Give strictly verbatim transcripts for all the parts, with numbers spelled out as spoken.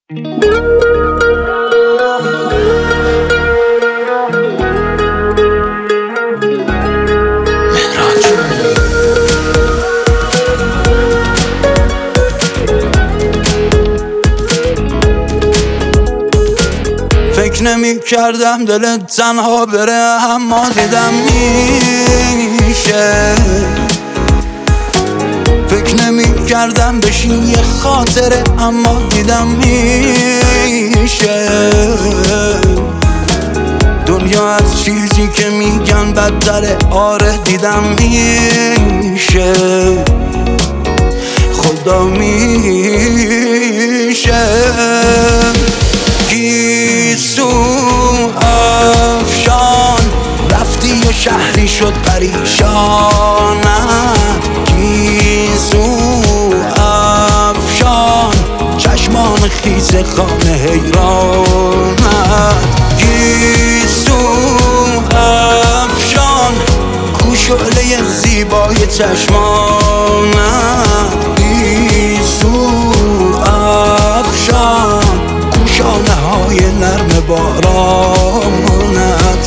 فکر نمی کردم دلت تنها بره، اما دیدم میشه. فکر نمی کردم بشین یه خاطره، اما دیدم میشه. دنیا از چیزی که میگن بدتره، آره دیدم میشه. خدا میشه. گیسو افشان رفتی و شهری شد پریشانم. گیسو افشان چشمان خیس خانه حیرانت. گیسو افشان کو شعله زیبای چشمانت. گیسو افشان شانه های نرم بارانت.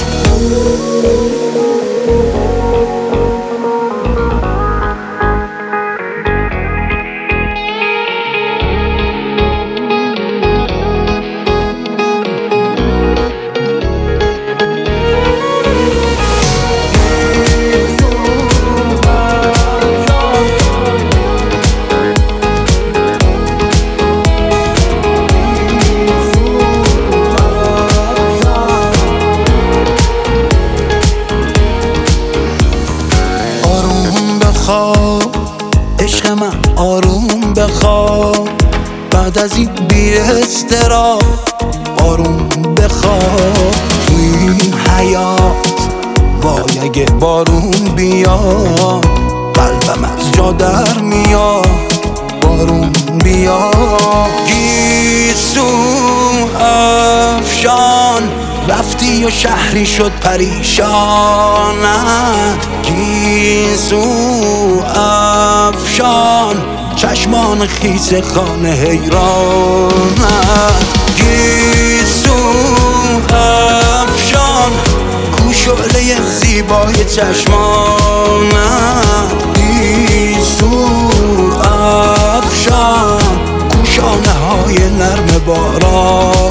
عشق من آروم بخواب، بعد از این بی اضطراب آروم بخواب. توی این حیات وای اگه بارون بیاد، قلبم از جا در میاد. بارون بیاد. گیسو افشان رفتی و شهری شد پریشانت. گیسو افشان چشمان خیس خانه حیرانت. گیسو افشان کو شعله زیبای چشمانت. گیسو افشان کو شانه های نرم باران.